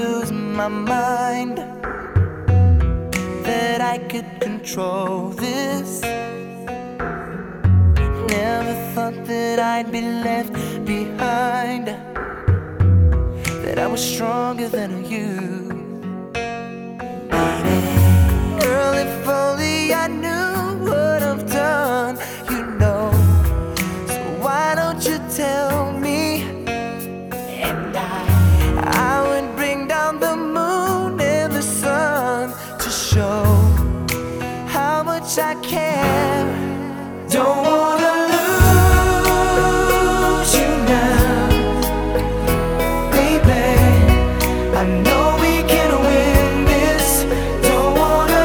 lose my mind, that I could control this. Never thought that I'd be left behind, that I was stronger than you. Girl, if only I knew what I've done, you know. So why don't you tell me? And I would bring down the moon and the sun to show how much I care. Don't wanna lose you now, baby. I know we can win this. Don't wanna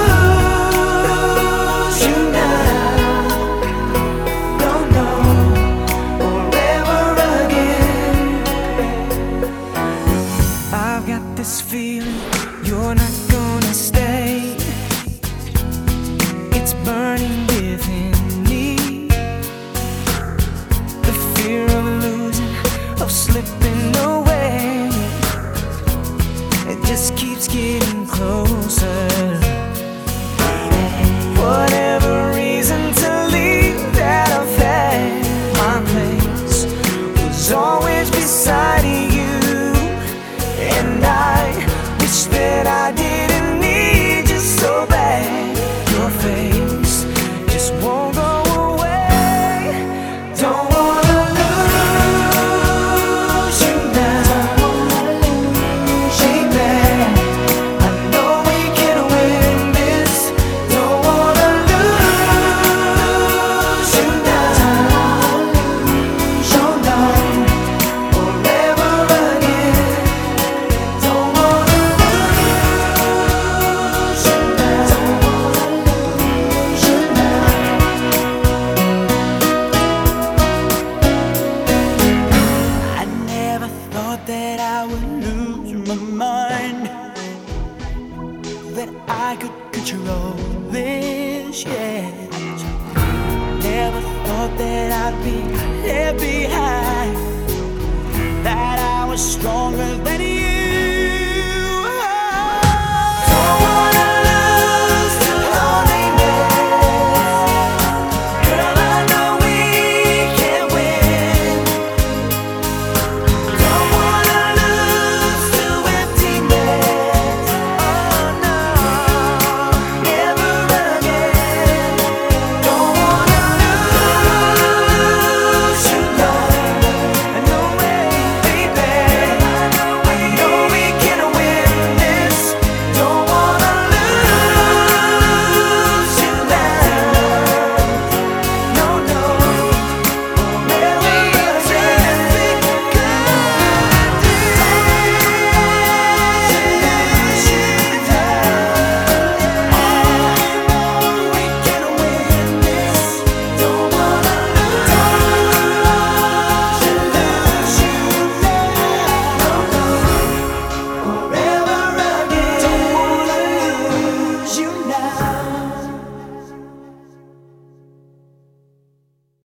lose you now, no, no, or ever again. I've got this feeling you're not gonna stay. It's burning within me, the fear of losing, of slipping away. It just keeps getting closer. Whatever reason to leave that affair, my place was always beside you. And I wish that I didn't need you so bad. Your face just won't go away. Don't wanna lose you now, baby. I know we can win this. Don't wanna lose you now, no, no, or ever again. Don't wanna lose you now, lose you now. I never thought that I would lose my mind, that I could control this, yeah. Never thought that I'd be left behind, that I was stronger than you.